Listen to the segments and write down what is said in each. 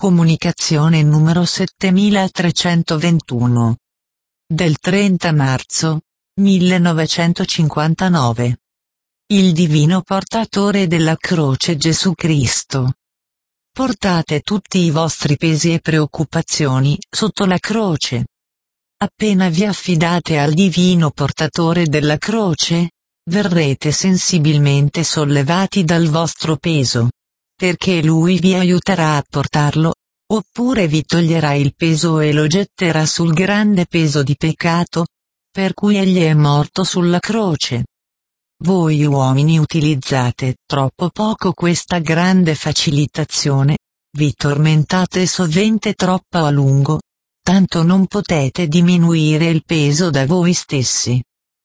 Comunicazione numero 7321. Del 30 marzo 1959. Il divino portatore della croce Gesù Cristo. Portate tutti i vostri pesi e preoccupazioni sotto la croce. Appena vi affidate al divino portatore della croce, verrete sensibilmente sollevati dal vostro peso, perché lui vi aiuterà a portarlo, oppure vi toglierà il peso e lo getterà sul grande peso di peccato, per cui egli è morto sulla croce. Voi uomini utilizzate troppo poco questa grande facilitazione, vi tormentate sovente troppo a lungo, tanto non potete diminuire il peso da voi stessi.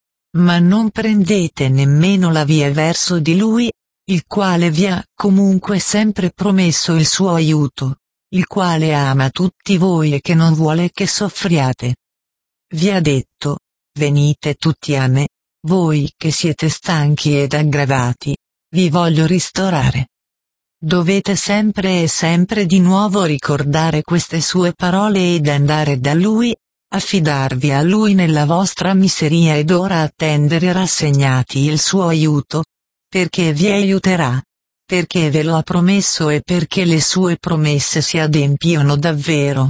Ma non prendete nemmeno la via verso di lui, il quale vi ha comunque sempre promesso il suo aiuto, il quale ama tutti voi e che non vuole che soffriate. Vi ha detto: venite tutti a me, voi che siete stanchi ed aggravati, vi voglio ristorare. Dovete sempre e sempre di nuovo ricordare queste sue parole ed andare da lui, affidarvi a lui nella vostra miseria ed ora attendere rassegnati il suo aiuto, perché vi aiuterà, perché ve lo ha promesso e perché le sue promesse si adempiono davvero.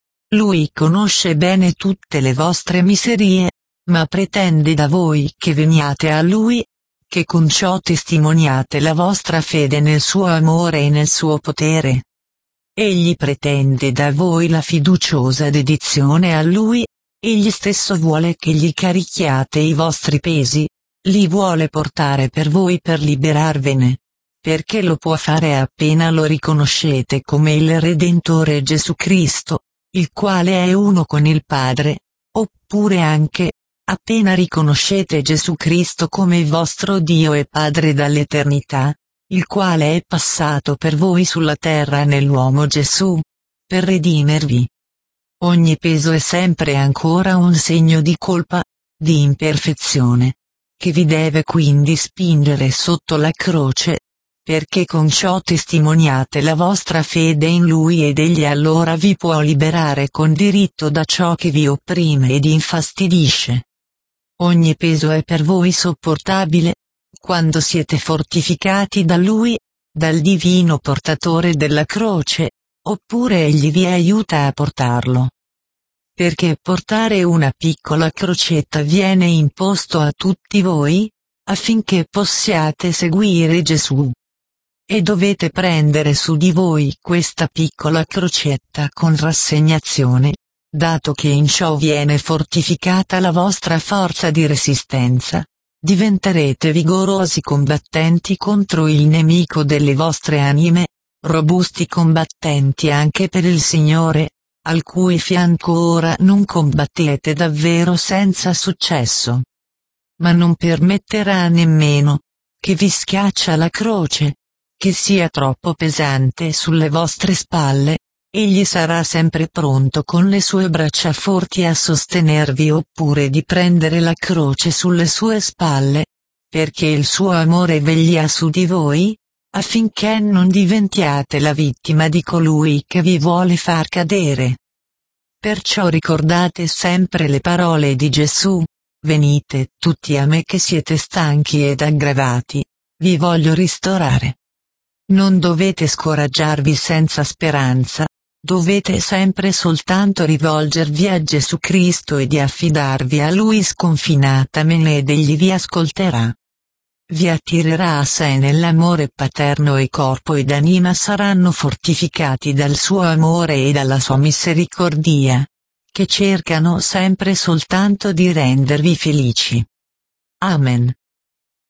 Lui conosce bene tutte le vostre miserie, ma pretende da voi che veniate a lui, che con ciò testimoniate la vostra fede nel suo amore e nel suo potere. Egli pretende da voi la fiduciosa dedizione a lui, egli stesso vuole che gli carichiate i vostri pesi, li vuole portare per voi per liberarvene, perché lo può fare appena lo riconoscete come il Redentore Gesù Cristo, il quale è uno con il Padre, oppure anche, appena riconoscete Gesù Cristo come vostro Dio e Padre dall'eternità, il quale è passato per voi sulla terra nell'uomo Gesù, per redimervi. Ogni peso è sempre ancora un segno di colpa, di imperfezione, che vi deve quindi spingere sotto la croce, perché con ciò testimoniate la vostra fede in Lui ed Egli allora vi può liberare con diritto da ciò che vi opprime ed infastidisce. Ogni peso è per voi sopportabile, quando siete fortificati da Lui, dal divino portatore della croce, oppure Egli vi aiuta a portarlo. Perché portare una piccola crocetta viene imposto a tutti voi, affinché possiate seguire Gesù. E dovete prendere su di voi questa piccola crocetta con rassegnazione, dato che in ciò viene fortificata la vostra forza di resistenza. Diventerete vigorosi combattenti contro il nemico delle vostre anime, robusti combattenti anche per il Signore, al cui fianco ora non combattete davvero senza successo. Ma non permetterà nemmeno che vi schiaccia la croce, che sia troppo pesante sulle vostre spalle. Egli sarà sempre pronto con le sue braccia forti a sostenervi oppure di prendere la croce sulle sue spalle, perché il suo amore veglia su di voi, affinché non diventiate la vittima di colui che vi vuole far cadere. Perciò ricordate sempre le parole di Gesù: venite tutti a me che siete stanchi ed aggravati, vi voglio ristorare. Non dovete scoraggiarvi senza speranza. Dovete sempre soltanto rivolgervi a Gesù Cristo e di affidarvi a Lui sconfinatamente ed Egli vi ascolterà. Vi attirerà a sé nell'amore paterno e corpo ed anima saranno fortificati dal suo amore e dalla sua misericordia, che cercano sempre soltanto di rendervi felici. Amen.